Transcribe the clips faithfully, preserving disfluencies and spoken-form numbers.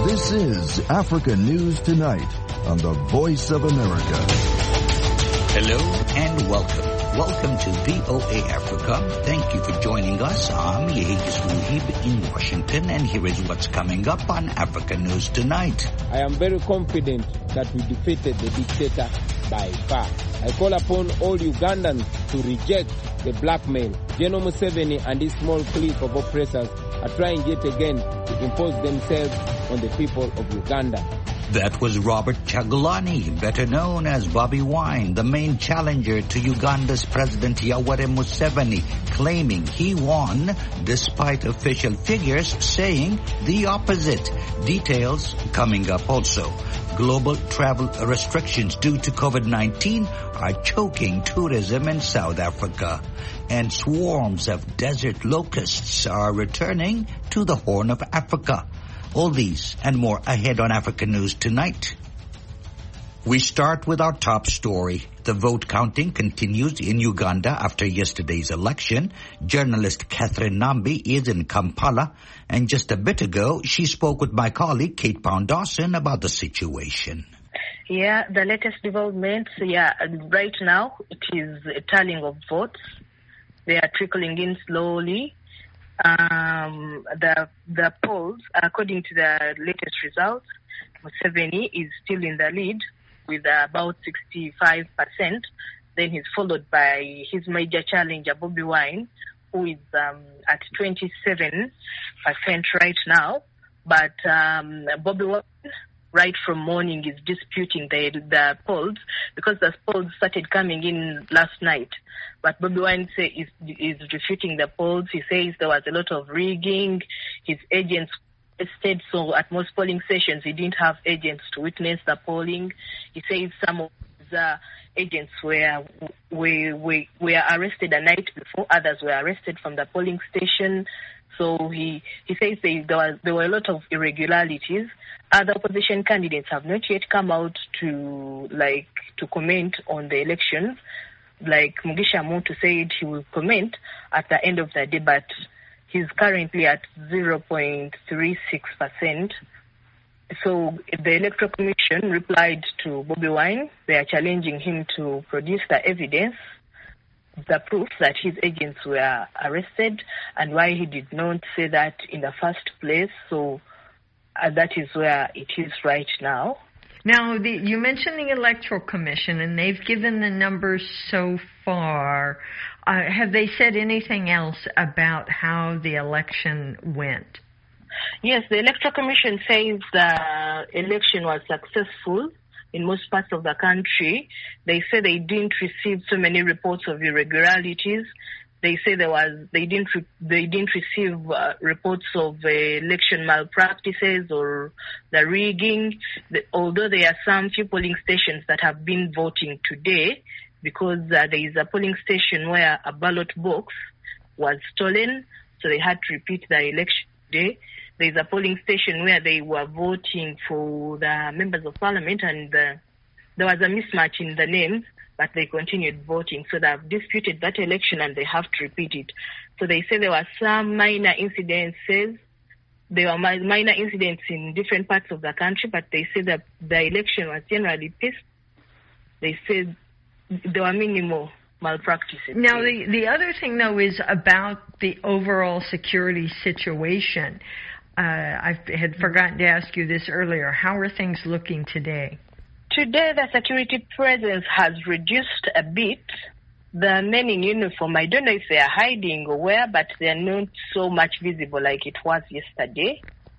This is Africa News Tonight on the Voice of America. Hello and welcome. Welcome to V O A Africa. Thank you for joining us. I'm Yehidis Muhib in Washington, and here is what's coming up on Africa News Tonight. I am very confident that we defeated the dictator by far. I call upon all Ugandans to reject the blackmail. General Museveni and his small clique of oppressors are trying yet again to impose themselves on the people of Uganda. That was Robert Kyagulanyi, better known as Bobi Wine, the main challenger to Uganda's President Yoweri Museveni, claiming he won despite official figures saying the opposite. Details coming up also. Global travel restrictions due to COVID nineteen are choking tourism in South Africa. And swarms of desert locusts are returning to the Horn of Africa. All these and more ahead on Africa News Tonight. We start with our top story. The vote counting continues in Uganda after yesterday's election. Journalist Catherine Nambi is in Kampala, and just a bit ago, she spoke with my colleague Kate Pound-Dawson about the situation. Yeah, the latest developments, yeah, right now it is a tallying of votes. They are trickling in slowly. Um, the the polls, according to the latest results, Museveni is still in the lead with about sixty-five percent. Then he's followed by his major challenger, Bobi Wine, who is um, at twenty-seven percent right now. But um, Bobi Wine, right from morning, is disputing the the polls because the polls started coming in last night. But Bobi Wine say is is refuting the polls. He says there was a lot of rigging. His agents said so at most polling sessions he didn't have agents to witness the polling. He says some of his uh, agents were, were were were arrested a night before. Others were arrested from the polling station. So he he says they, there was there were a lot of irregularities. Other opposition candidates have not yet come out to like to comment on the elections. Like Mugisha Muntu said he will comment at the end of the day, but he's currently at zero point three six percent. So the Electoral Commission replied to Bobi Wine. They are challenging him to produce the evidence, the proof that his agents were arrested and why he did not say that in the first place. So uh, that is where it is right now. Now, the, you mentioned the Electoral Commission, and they've given the numbers so far. Uh, have they said anything else about how the election went? Yes, the Electoral Commission says the election was successful in most parts of the country. They say they didn't receive so many reports of irregularities. They say there was they didn't re, they didn't receive uh, reports of uh, election malpractices or the rigging. The, although there are some few polling stations that have been voting today, because uh, there is a polling station where a ballot box was stolen, so they had to repeat the election day. There is a polling station where they were voting for the members of parliament, and uh, there was a mismatch in the names, but they continued voting. So they have disputed that election and they have to repeat it. So they say there were some minor incidences. There were minor incidents in different parts of the country, but they say that the election was generally peaceful. They said there were minimal malpractices. Now, the, the other thing, though, is about the overall security situation. Uh, I had forgotten to ask you this earlier. How are things looking today? Today, the security presence has reduced a bit. The men in uniform, I don't know if they are hiding or where, but they are not so much visible like it was yesterday.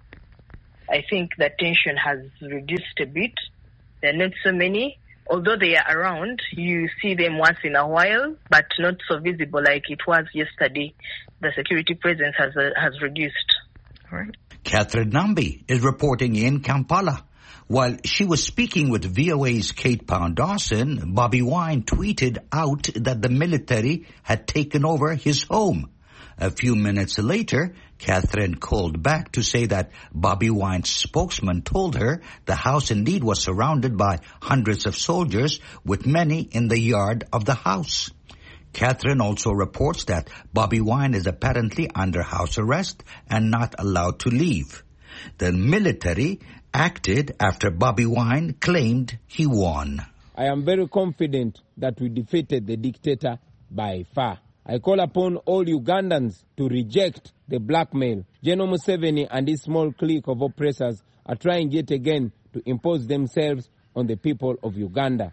I think the tension has reduced a bit. There are not so many. Although they are around, you see them once in a while, but not so visible like it was yesterday. The security presence has uh, has reduced. All right. Catherine Nambi is reporting in Kampala. While she was speaking with V O A's Kate Pound-Dawson, Bobi Wine tweeted out that the military had taken over his home. A few minutes later, Catherine called back to say that Bobi Wine's spokesman told her the house indeed was surrounded by hundreds of soldiers, with many in the yard of the house. Catherine also reports that Bobi Wine is apparently under house arrest and not allowed to leave. The military acted after Bobi Wine claimed he won. I am very confident that we defeated the dictator by far. I call upon all Ugandans to reject the blackmail. General Museveni and his small clique of oppressors are trying yet again to impose themselves on the people of Uganda.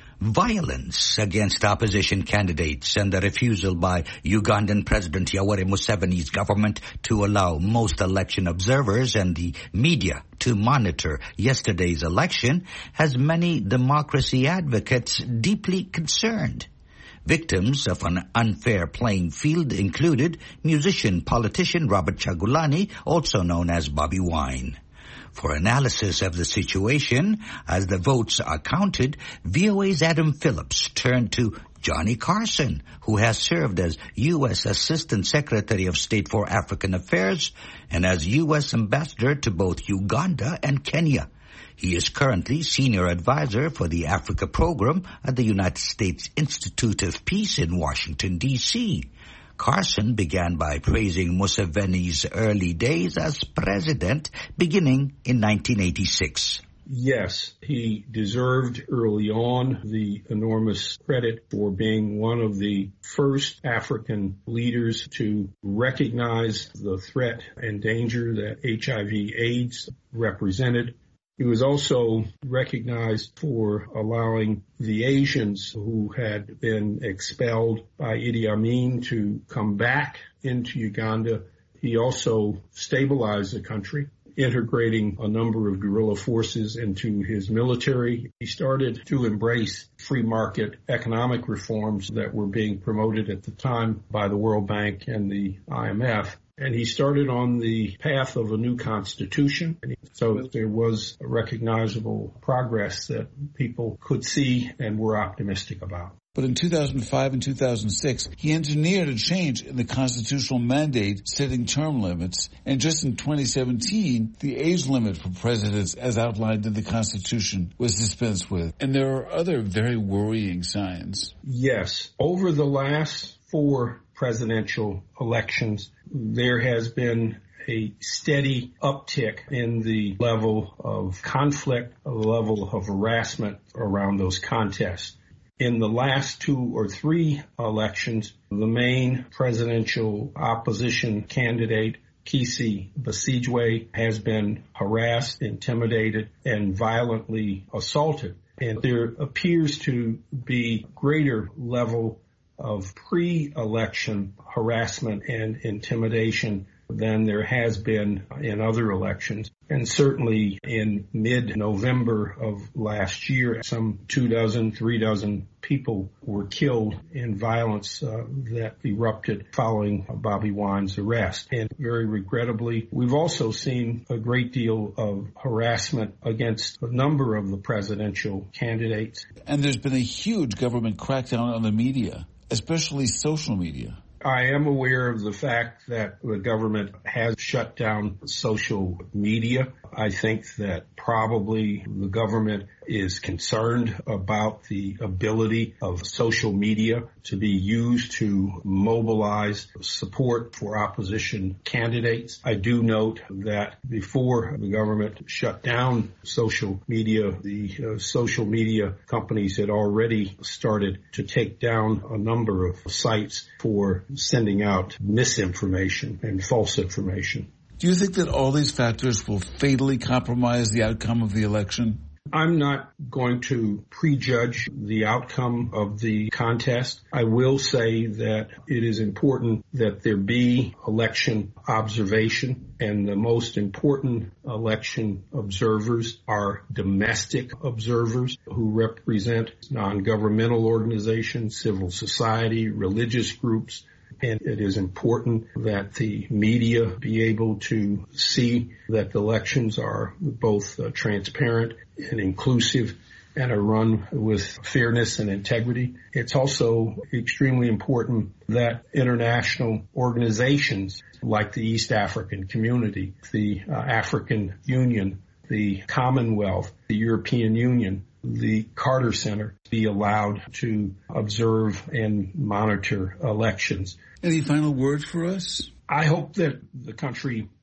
Violence against opposition candidates and the refusal by Ugandan President Yoweri Museveni's government to allow most election observers and the media to monitor yesterday's election has many democracy advocates deeply concerned. Victims of an unfair playing field included musician politician Robert Kyagulanyi, also known as Bobi Wine. For analysis of the situation as the votes are counted, V O A's Adam Phillips turned to Johnny Carson, who has served as U S Assistant Secretary of State for African Affairs and as U S Ambassador to both Uganda and Kenya. He is currently Senior Advisor for the Africa Program at the United States Institute of Peace in Washington, D C Carson began by praising Museveni's early days as president, beginning in nineteen eighty-six. Yes, he deserved early on the enormous credit for being one of the first African leaders to recognize the threat and danger that H I V AIDS represented. He was also recognized for allowing the Asians who had been expelled by Idi Amin to come back into Uganda. He also stabilized the country, integrating a number of guerrilla forces into his military. He started to embrace free market economic reforms that were being promoted at the time by the World Bank and the I M F. And he started on the path of a new constitution. So there was a recognizable progress that people could see and were optimistic about. But in two thousand five and two thousand six, he engineered a change in the constitutional mandate setting term limits. And just in twenty seventeen, the age limit for presidents as outlined in the Constitution was dispensed with. And there are other very worrying signs. Yes. Over the last four presidential elections, there has been a steady uptick in the level of conflict, a level of harassment around those contests. In the last two or three elections, the main presidential opposition candidate, Kizza Besigye, has been harassed, intimidated, and violently assaulted. And there appears to be greater level of pre-election harassment and intimidation than there has been in other elections. And certainly in mid-November of last year, some two dozen, three dozen people were killed in violence uh, that erupted following Bobi Wine's arrest. And very regrettably, we've also seen a great deal of harassment against a number of the presidential candidates. And there's been a huge government crackdown on the media, especially social media. I am aware of the fact that the government has shut down social media. I think that probably the government is concerned about the ability of social media to be used to mobilize support for opposition candidates. I do note that before the government shut down social media, the uh, social media companies had already started to take down a number of sites for sending out misinformation and false information. Do you think that all these factors will fatally compromise the outcome of the election? I'm not going to prejudge the outcome of the contest. I will say that it is important that there be election observation, and the most important election observers are domestic observers who represent non-governmental organizations, civil society, religious groups. And it is important that the media be able to see that the elections are both uh, transparent and inclusive and are run with fairness and integrity. It's also extremely important that international organizations like the East African Community, the uh, African Union, the Commonwealth, the European Union, the Carter Center be allowed to observe and monitor elections. Any final words for us? I hope that the country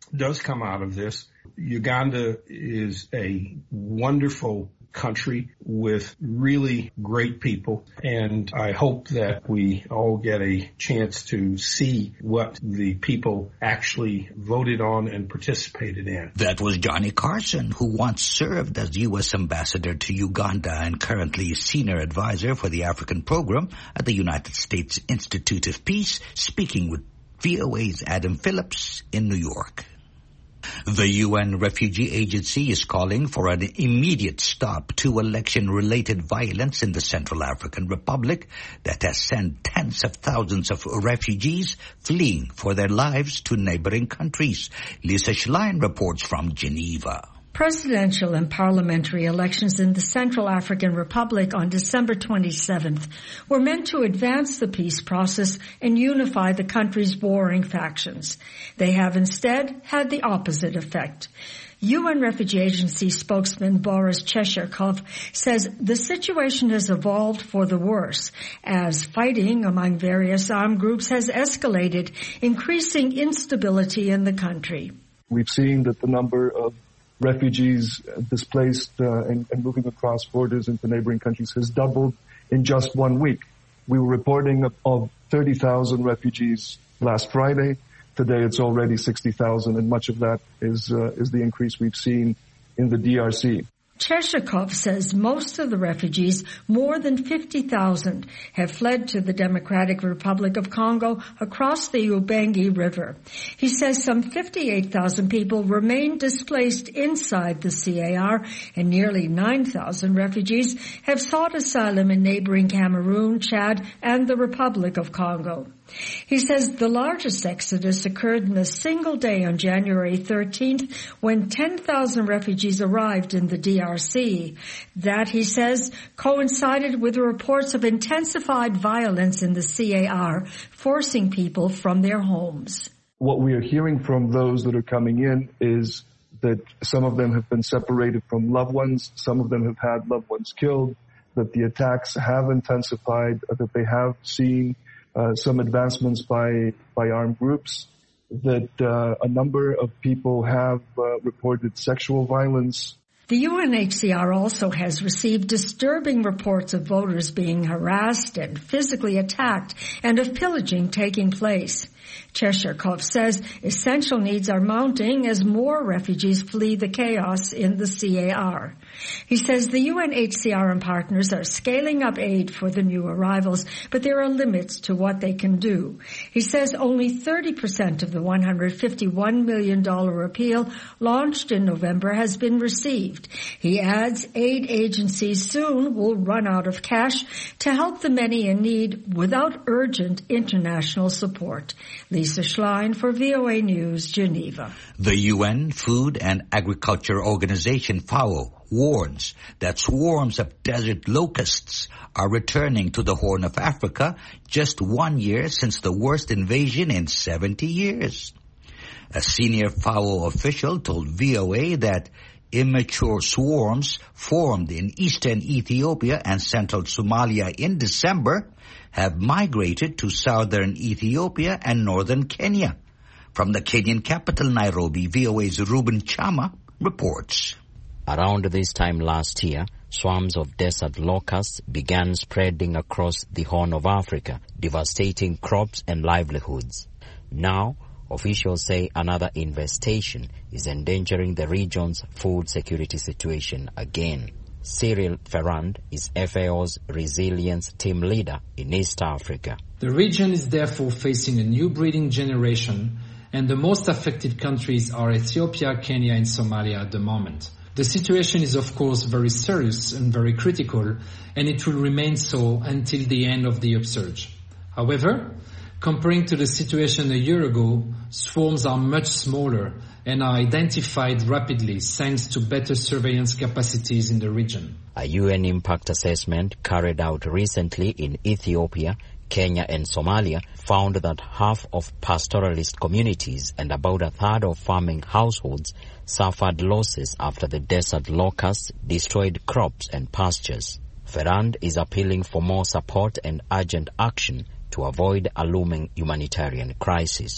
does come out of this. Uganda is a wonderful country with really great people, and I hope that we all get a chance to see what the people actually voted on and participated in. That was Johnny Carson, who once served as U S ambassador to Uganda and currently is senior advisor for the African program at the United States Institute of Peace, speaking with V O A's Adam Phillips in New York. The U N Refugee Agency is calling for an immediate stop to election-related violence in the Central African Republic that has sent tens of thousands of refugees fleeing for their lives to neighboring countries. Lisa Schlein reports from Geneva. Presidential and parliamentary elections in the Central African Republic on December twenty-seventh were meant to advance the peace process and unify the country's warring factions. They have instead had the opposite effect. U N Refugee Agency spokesman Boris Chesherkov says the situation has evolved for the worse as fighting among various armed groups has escalated, increasing instability in the country. We've seen that the number of refugees displaced uh, and, and moving across borders into neighboring countries has doubled in just one week. We were reporting of, of thirty thousand refugees last Friday. Today it's already sixty thousand, and much of that is uh, is the increase we've seen in the D R C. Cheshikov says most of the refugees, more than fifty thousand, have fled to the Democratic Republic of Congo across the Ubangi River. He says some fifty-eight thousand people remain displaced inside the C A R, and nearly nine thousand refugees have sought asylum in neighboring Cameroon, Chad, and the Republic of Congo. He says the largest exodus occurred in a single day on January thirteenth when ten thousand refugees arrived in the D R C. That, he says, coincided with reports of intensified violence in the C A R, forcing people from their homes. What we are hearing from those that are coming in is that some of them have been separated from loved ones, some of them have had loved ones killed, that the attacks have intensified, that they have seen Uh, some advancements by by armed groups, that uh, a number of people have uh, reported sexual violence. The U N H C R also has received disturbing reports of voters being harassed and physically attacked and of pillaging taking place. Cheshirkov says essential needs are mounting as more refugees flee the chaos in the C A R. He says the U N H C R and partners are scaling up aid for the new arrivals, but there are limits to what they can do. He says only thirty percent of the one hundred fifty-one million dollars appeal launched in November has been received. He adds aid agencies soon will run out of cash to help the many in need without urgent international support. Lisa Schlein for V O A News, Geneva. The U N Food and Agriculture Organization, FAO, warns that swarms of desert locusts are returning to the Horn of Africa just one year since the worst invasion in seventy years. A senior FAO official told V O A that immature swarms formed in eastern Ethiopia and central Somalia in December have migrated to southern Ethiopia and northern Kenya. From the Kenyan capital, Nairobi, V O A's Ruben Chama reports. Around this time last year, swarms of desert locusts began spreading across the Horn of Africa, devastating crops and livelihoods. Now, officials say another infestation is endangering the region's food security situation again. Cyril Ferrand is F A O's resilience team leader in East Africa. The region is therefore facing a new breeding generation, and the most affected countries are Ethiopia, Kenya, and Somalia at the moment. The situation is of course very serious and very critical, and it will remain so until the end of the upsurge. However, comparing to the situation a year ago, swarms are much smaller and are identified rapidly thanks to better surveillance capacities in the region. A U N impact assessment carried out recently in Ethiopia, Kenya and Somalia found that half of pastoralist communities and about a third of farming households suffered losses after the desert locusts destroyed crops and pastures. Ferrand is appealing for more support and urgent action to avoid a looming humanitarian crisis.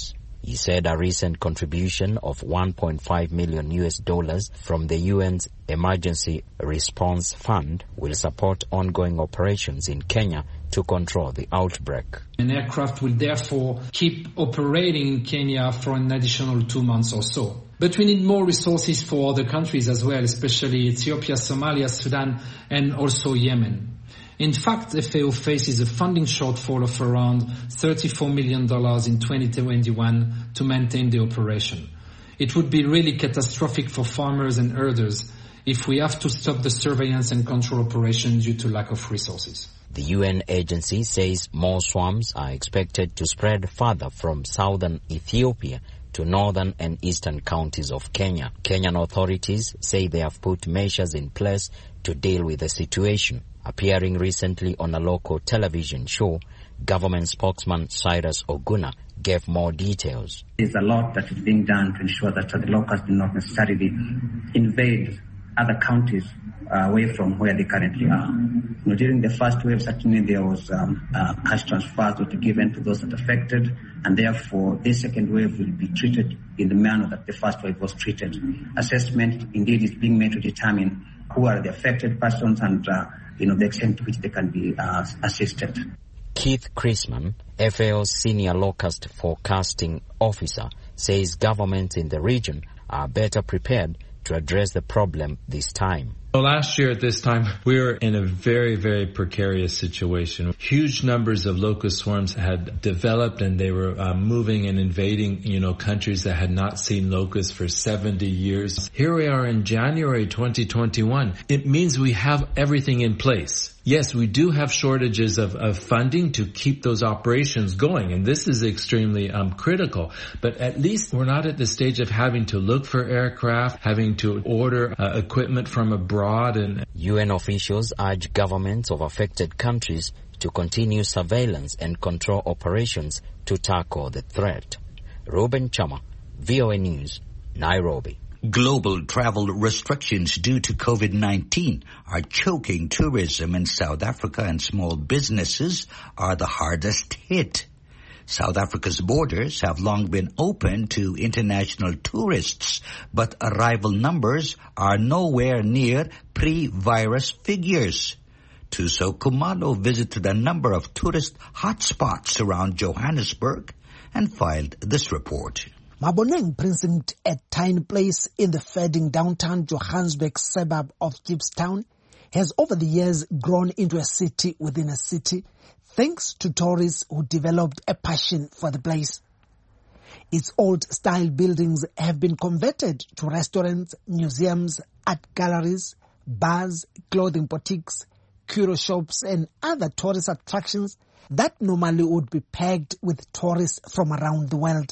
He said a recent contribution of one point five million U S dollars from the U N's Emergency Response Fund will support ongoing operations in Kenya to control the outbreak. An aircraft will therefore keep operating in Kenya for an additional two months or so. But we need more resources for other countries as well, especially Ethiopia, Somalia, Sudan, and also Yemen. In fact, F A O faces a funding shortfall of around thirty-four million dollars in twenty twenty-one to maintain the operation. It would be really catastrophic for farmers and herders if we have to stop the surveillance and control operation due to lack of resources. The U N agency says more swarms are expected to spread further from southern Ethiopia to northern and eastern counties of Kenya. Kenyan authorities say they have put measures in place to deal with the situation. Appearing recently on a local television show, government spokesman Cyrus Oguna gave more details. There's a lot that is being done to ensure that the locusts do not necessarily invade other counties uh, away from where they currently are. You know, during the first wave, certainly there was um, uh, cash transfers that were given to those that are affected, and therefore this second wave will be treated in the manner that the first wave was treated. Assessment indeed is being made to determine who are the affected persons and uh, you know, the extent to which they can be uh, assisted. Keith Chrisman, F A O's senior locust forecasting officer, says governments in the region are better prepared to address the problem this time. Well, last year at this time, we were in a very, very precarious situation. Huge numbers of locust swarms had developed, and they were uh, moving and invading, you know, countries that had not seen locusts for seventy years. Here we are in January twenty twenty-one. It means we have everything in place. Yes, we do have shortages of, of funding to keep those operations going, and this is extremely um, critical. But at least we're not at the stage of having to look for aircraft, having to order uh, equipment from abroad. And U N officials urge governments of affected countries to continue surveillance and control operations to tackle the threat. Ruben Chama, V O A News, Nairobi. Global travel restrictions due to COVID nineteen are choking tourism in South Africa, and small businesses are the hardest hit. South Africa's borders have long been open to international tourists, but arrival numbers are nowhere near pre-virus figures. Tuso Kumalo visited a number of tourist hotspots around Johannesburg and filed this report. Maboneng Precinct, a tiny place in the fading downtown Johannesburg suburb of Gippstown, has over the years grown into a city within a city, thanks to tourists who developed a passion for the place. Its old-style buildings have been converted to restaurants, museums, art galleries, bars, clothing boutiques, curio shops, and other tourist attractions that normally would be packed with tourists from around the world.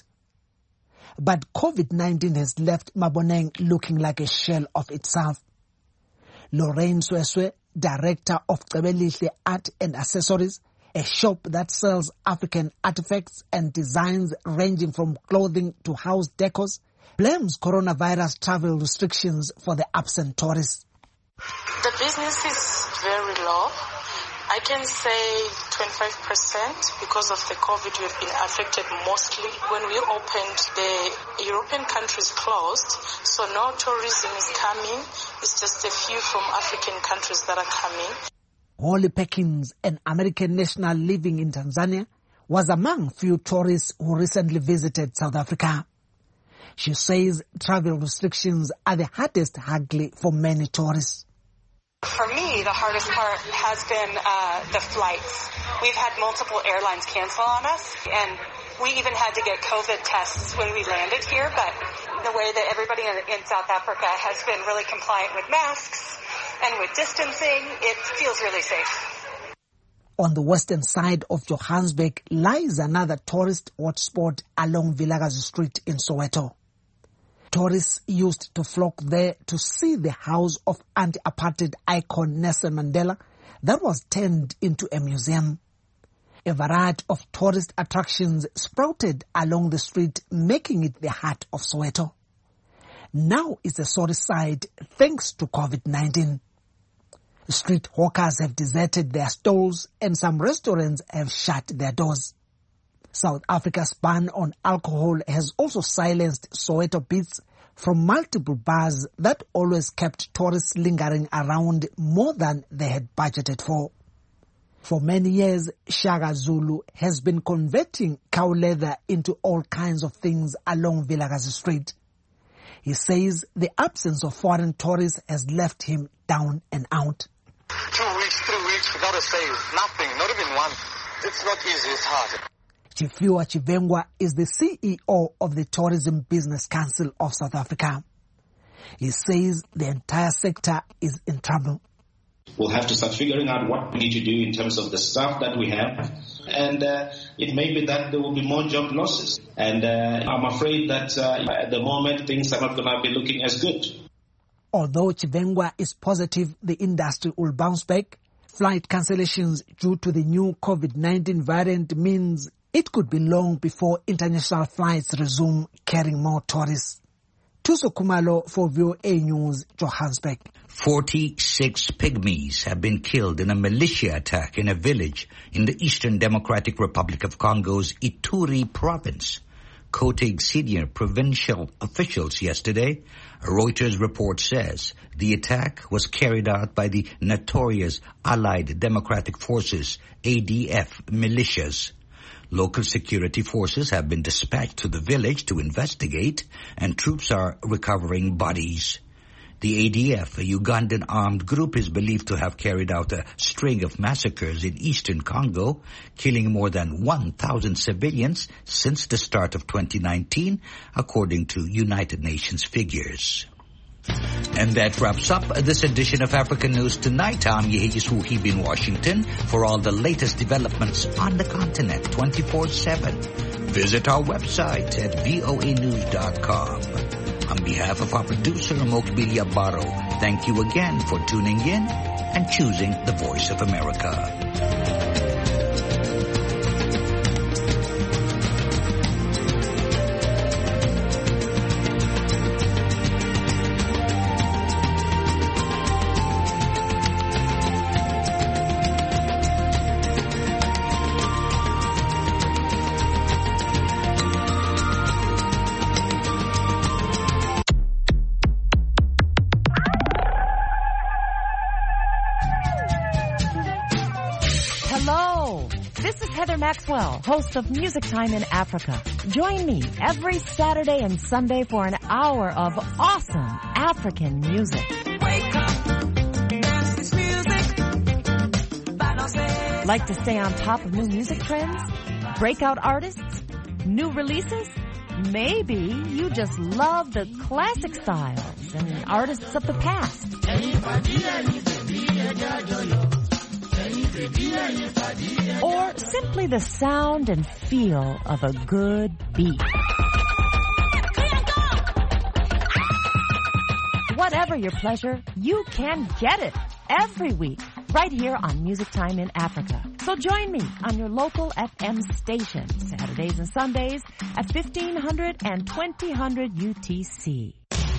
But COVID nineteen has left Maboneng looking like a shell of itself. Lorraine Sweswe, director of Cebelihle Art and Accessories, a shop that sells African artifacts and designs ranging from clothing to house decors, blames coronavirus travel restrictions for the absent tourists. The business is very low. I can say twenty-five percent because of the COVID. We've been affected mostly. When we opened, the European countries closed, so no tourism is coming. It's just a few from African countries that are coming. Holly Perkins, an American national living in Tanzania, was among few tourists who recently visited South Africa. She says travel restrictions are the hardest hurdle for many tourists. For me, the hardest part has been uh, the flights. We've had multiple airlines cancel on us, and we even had to get COVID tests when we landed here, but the way that everybody in, in South Africa has been really compliant with masks and with distancing, it feels really safe. On the western side of Johannesburg lies another tourist hotspot along Vilakazi Street in Soweto. Tourists used to flock there to see the house of anti-apartheid icon Nelson Mandela that was turned into a museum. A variety of tourist attractions sprouted along the street, making it the heart of Soweto. Now it's a sorry sight thanks to COVID nineteen. Street hawkers have deserted their stalls and some restaurants have shut their doors. South Africa's ban on alcohol has also silenced Soweto beats from multiple bars that always kept tourists lingering around more than they had budgeted for. For many years, Shaka Zulu has been converting cow leather into all kinds of things along Vilakazi Street. He says the absence of foreign tourists has left him down and out. Two weeks, three weeks without a sale, nothing, not even one. It's not easy, it's hard. Chifiwa Chivengwa is the C E O of the Tourism Business Council of South Africa. He says the entire sector is in trouble. We'll have to start figuring out what we need to do in terms of the staff that we have. And uh, it may be that there will be more job losses. And uh, I'm afraid that uh, at the moment things are not going to be looking as good. Although Chivengwa is positive the industry will bounce back, flight cancellations due to the new COVID nineteen variant means it could be long before international flights resume carrying more tourists. Tuso Kumalo for V O A News, Johannesburg. forty-six pygmies have been killed in a militia attack in a village in the Eastern Democratic Republic of Congo's Ituri province, quoting senior provincial officials yesterday. A Reuters report says the attack was carried out by the notorious Allied Democratic Forces, A D F, militias. Local security forces have been dispatched to the village to investigate, and troops are recovering bodies. The A D F, a Ugandan armed group, is believed to have carried out a string of massacres in eastern Congo, killing more than one thousand civilians since the start of twenty nineteen, according to United Nations figures. And that wraps up this edition of African News Tonight. I'm Yehis Wuhib in Washington. For all the latest developments on the continent twenty-four seven, visit our website at V O A news dot com. On behalf of our producer, Mokbilia Barrow, thank you again for tuning in and choosing the Voice of America. Maxwell, host of Music Time in Africa. Join me every Saturday and Sunday for an hour of awesome African music. Wake up, dance this music. Like to stay on top of new music trends? Breakout artists? New releases? Maybe you just love the classic styles and artists of the past. Or simply the sound and feel of a good beat. Whatever your pleasure, you can get it every week right here on Music Time in Africa. So join me on your local F M station, Saturdays and Sundays at fifteen hundred and twenty hundred U T C.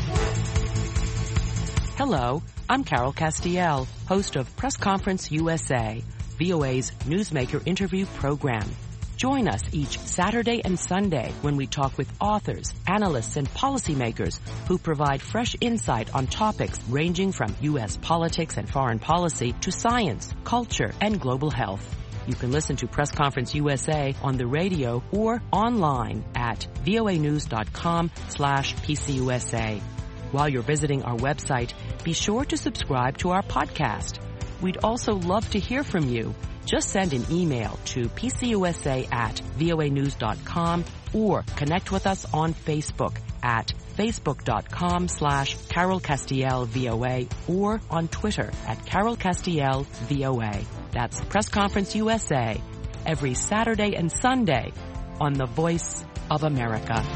Hello, I'm Carol Castiel, host of Press Conference U S A, V O A's Newsmaker interview program. Join us each Saturday and Sunday when we talk with authors, analysts, and policymakers who provide fresh insight on topics ranging from U S politics and foreign policy to science, culture, and global health. You can listen to Press Conference U S A on the radio or online at voanews.com slash PCUSA. While you're visiting our website, be sure to subscribe to our podcast. We'd also love to hear from you. Just send an email to pcusa at voanews.com or connect with us on Facebook at facebook.com slash Carol Castiel VOA or on Twitter at Carol Castiel VOA. That's Press Conference U S A every Saturday and Sunday on the Voice of America.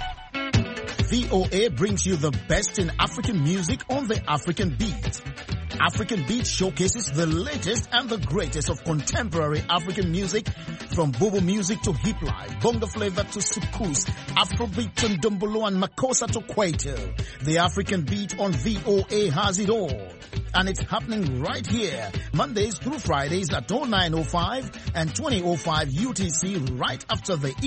V O A brings you the best in African music on the African beat. African Beat showcases the latest and the greatest of contemporary African music, from Bobo music to hip life, bongo flavor to soukous, Afrobeat to Ndombolo and Makossa to Kwaito. The African Beat on V O A has it all. And it's happening right here, Mondays through Fridays at oh nine oh five and twenty oh five U T C, right after the